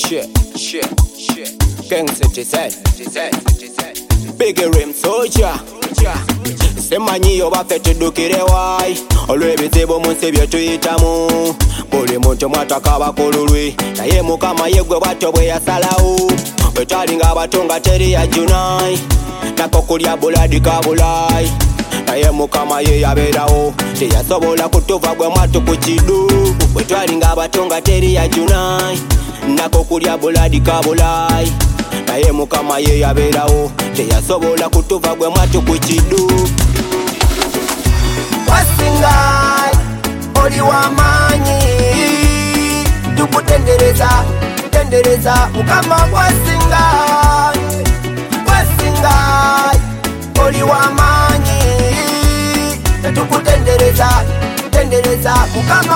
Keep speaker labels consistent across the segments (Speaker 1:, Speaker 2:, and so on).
Speaker 1: King Citizen, Big Rim Soldier. Semanyiyo baffe tuddukire wayi olw'ebizibu mu nsi bye tuyitamu. Buli muntu mwataka abakululwi naye Mukama ye gwe bwatyo bwe yasalawo. Bwe twali ng'abato nga teri yajunayi nako kulya buladi kabulayi naye Mukama ye yabeerawo teyasobola kutuva gwe mwatu ku kidu. Bwe twali ng'abato nga teri yajunayi nako kulya buladi kabulayi naye Mukama ye yabeerawo teyasobola kutuva gwe mwatu ku kidu.
Speaker 2: Wasingai oli w'amaanyi tukutendereza tendereza Mukama. Wasingai oli w'amaanyi tukutendereza tendereza Mukama.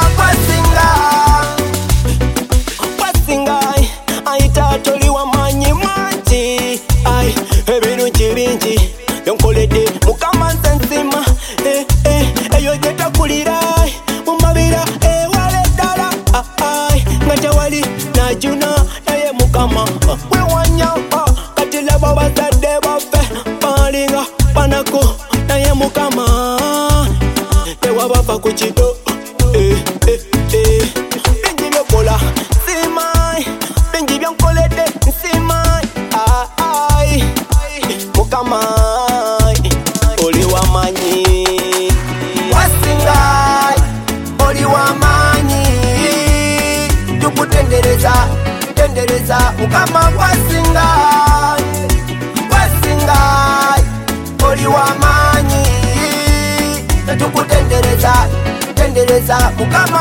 Speaker 1: Wasingai ayita toli w'amaanyi mangi ai ebirungi bingi yonkoledde Mukama nze nsima eyo gye takulira mu mabira ewala eddala nga tewali najuna naye Mukama wewanya kati laba bazadde baffe balinga banako naye Mukama tewabava ku kido. Bingi byokola nsimayi bingi byonkoledde nsimayi Mukama oli w'amaanyi.
Speaker 2: Wasingai oli w'amaanyi tukutendereza tendereza Mukama. Wasingai oli w'amaanyi tukutendereza tendereza Mukama.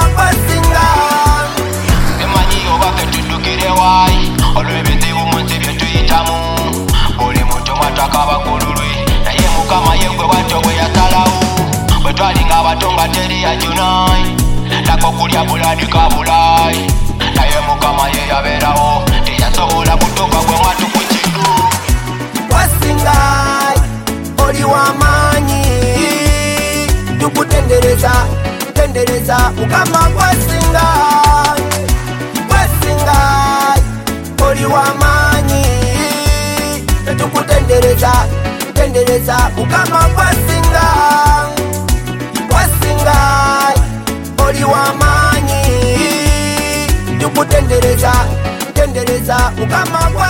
Speaker 1: Semanyiyo baffe tuddukire wayi olw'ebizibu mu nsi bye tuyitamu. Buli muntu mwataka abakululwi naye Mukama ye gwe bwatyo bwe yasalawo. Bwe twali ng'abato nga teri yajunayi nako kulya buladi kabulayi naye Mukama ye yabeerawo teyasobola kutuuka gwe mwatu ku kidu.
Speaker 2: Wasingai oli w'amaanyi tukutendereza tendereza Mukama. Wasingai oli w'amaanyi tukutendereza tendereza Mukama. Wasingai oli w'amaanyi tukutendereza tendereza Mukama.